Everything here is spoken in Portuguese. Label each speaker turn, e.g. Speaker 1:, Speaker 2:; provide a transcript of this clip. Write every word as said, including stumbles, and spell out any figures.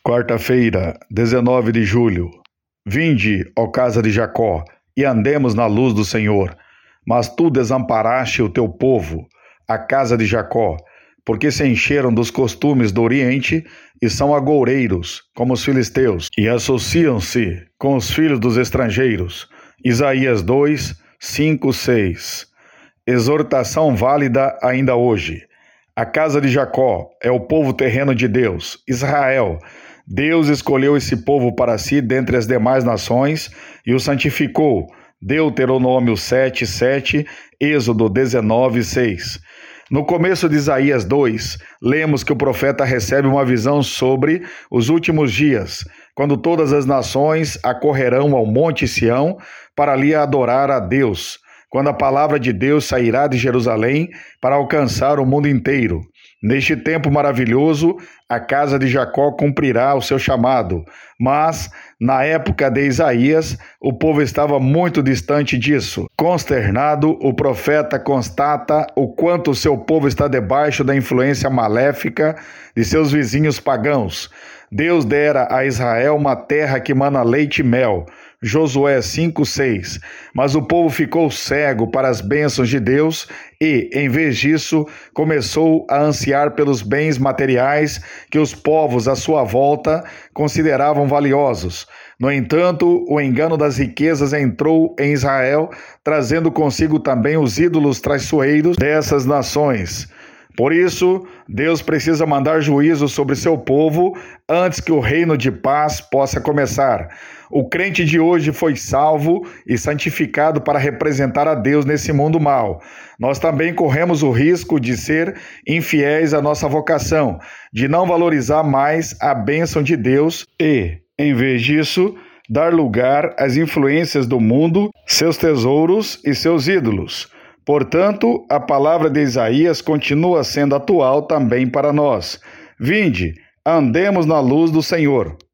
Speaker 1: Quarta-feira, dezenove de julho. Vinde, ó casa de Jacó, e andemos na luz do Senhor. Mas tu desamparaste o teu povo, a casa de Jacó, porque se encheram dos costumes do Oriente e são agoureiros, como os filisteus, e associam-se com os filhos dos estrangeiros. Isaías dois, cinco, seis. Exortação válida ainda hoje. A casa de Jacó é o povo terreno de Deus, Israel. Deus escolheu esse povo para si dentre as demais nações e o santificou. Deuteronômio sete, sete, Êxodo dezenove, seis. No começo de Isaías dois, lemos que o profeta recebe uma visão sobre os últimos dias, quando todas as nações acorrerão ao Monte Sião para ali adorar a Deus, quando a palavra de Deus sairá de Jerusalém para alcançar o mundo inteiro. Neste tempo maravilhoso, a casa de Jacó cumprirá o seu chamado, mas, na época de Isaías, o povo estava muito distante disso. Consternado, o profeta constata o quanto o seu povo está debaixo da influência maléfica de seus vizinhos pagãos. Deus dera a Israel uma terra que mana leite e mel, Josué cinco, seis. Mas o povo ficou cego para as bênçãos de Deus e, em vez disso, começou a ansiar pelos bens materiais que os povos à sua volta consideravam valiosos. No entanto, o engano das riquezas entrou em Israel, trazendo consigo também os ídolos traiçoeiros dessas nações. Por isso, Deus precisa mandar juízo sobre seu povo antes que o reino de paz possa começar. O crente de hoje foi salvo e santificado para representar a Deus nesse mundo mau. Nós também corremos o risco de ser infiéis à nossa vocação, de não valorizar mais a bênção de Deus e, em vez disso, dar lugar às influências do mundo, seus tesouros e seus ídolos. Portanto, a palavra de Isaías continua sendo atual também para nós. Vinde, andemos na luz do Senhor.